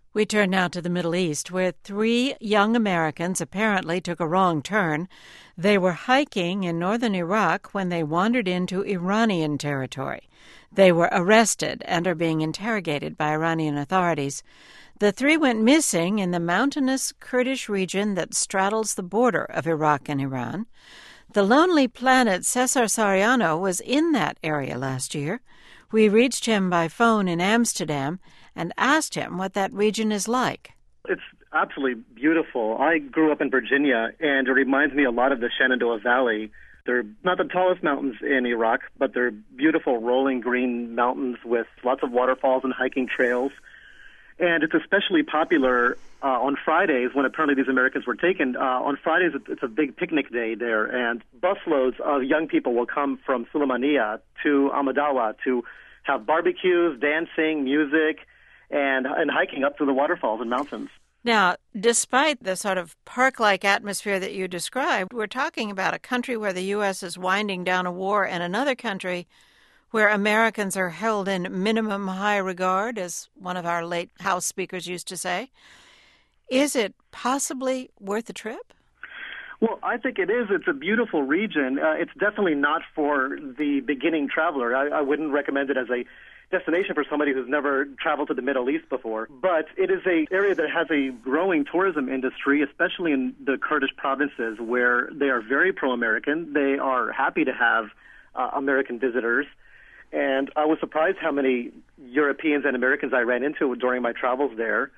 We turn now to the Middle East, where three young Americans apparently took a wrong turn. They were hiking in northern Iraq when they wandered into Iranian territory. They were arrested and are being interrogated by Iranian authorities. The three went missing in the mountainous Kurdish region that straddles the border of Iraq and Iran. The Lonely Planet Cesar Soriano was in that area last year. We reached him by phone in Amsterdam and asked him what that region is like. It's absolutely beautiful. I grew up in Virginia, and it reminds me a lot of the Shenandoah Valley. They're not the tallest mountains in Iraq, but they're beautiful rolling green mountains with lots of waterfalls and hiking trails. And it's especially popular on Fridays when apparently these Americans were taken. On Fridays, it's a big picnic day there, and busloads of young people will come from Sulaymaniyah to Amadawa to have barbecues, dancing, music, and hiking up to the waterfalls and mountains. Now, despite the sort of park-like atmosphere that you described, we're talking about a country where the U.S. is winding down a war and another country where Americans are held in minimum high regard, as one of our late House speakers used to say. Is it possibly worth the trip? Well, I think it is. It's a beautiful region. It's definitely not for the beginning traveler. I wouldn't recommend it as a destination for somebody who's never traveled to the Middle East before. But it is an area that has a growing tourism industry, especially in the Kurdish provinces, where they are very pro-American. They are happy to have American visitors. And I was surprised how many Europeans and Americans I ran into during my travels there.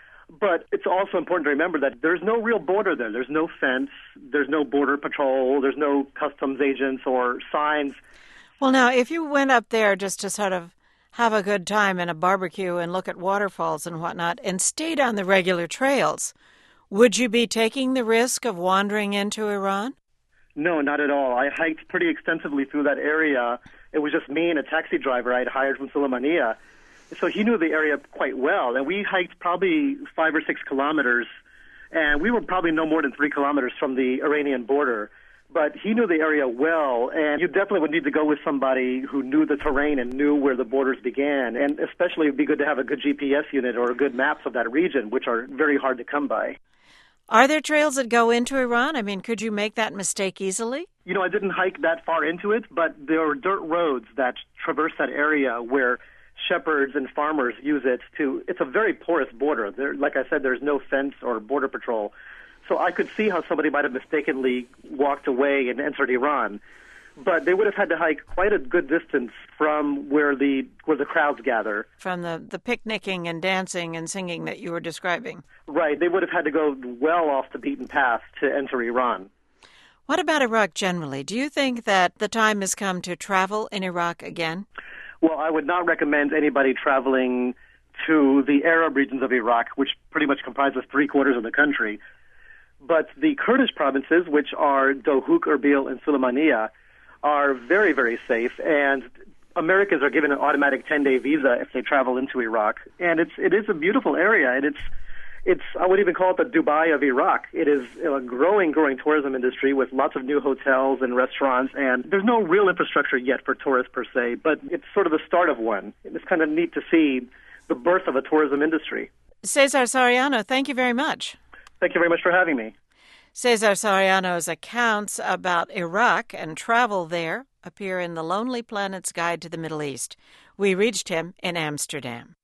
But it's also important to remember that there's no real border there. There's no fence. There's no border patrol. There's no customs agents or signs. Well, now, if you went up there just to sort of have a good time and a barbecue and look at waterfalls and whatnot and stayed on the regular trails, would you be taking the risk of wandering into Iran? No, not at all. I hiked pretty extensively through that area. It was just me and a taxi driver I'd hired from Sulaymaniyah. So he knew the area quite well. And we hiked probably 5 or 6 kilometers, and we were probably no more than 3 kilometers from the Iranian border. But he knew the area well, and you definitely would need to go with somebody who knew the terrain and knew where the borders began. And especially it would be good to have a good GPS unit or good maps of that region, which are very hard to come by. Are there trails that go into Iran? I mean, could you make that mistake easily? You know, I didn't hike that far into it, but there are dirt roads that traverse that area where shepherds and farmers use it to. It's a very porous border. There, like I said, there's no fence or border patrol. So I could see how somebody might have mistakenly walked away and entered Iran. But they would have had to hike quite a good distance from where the crowds gather. From the picnicking and dancing and singing that you were describing. Right. They would have had to go well off the beaten path to enter Iran. What about Iraq generally? Do you think that the time has come to travel in Iraq again? Well, I would not recommend anybody traveling to the Arab regions of Iraq, which pretty much comprises 3/4 of the country. But the Kurdish provinces, which are Dohuk, Erbil, and Sulaymaniyah, are very, very safe, and Americans are given an automatic 10-day visa if they travel into Iraq. And it is a beautiful area, and it's I would even call it the Dubai of Iraq. It is a growing tourism industry with lots of new hotels and restaurants, and there's no real infrastructure yet for tourists per se, but it's sort of the start of one. It's kind of neat to see the birth of a tourism industry. Cesar Soriano, thank you very much. Thank you very much for having me. Cesar Soriano's accounts about Iraq and travel there appear in The Lonely Planet's Guide to the Middle East. We reached him in Amsterdam.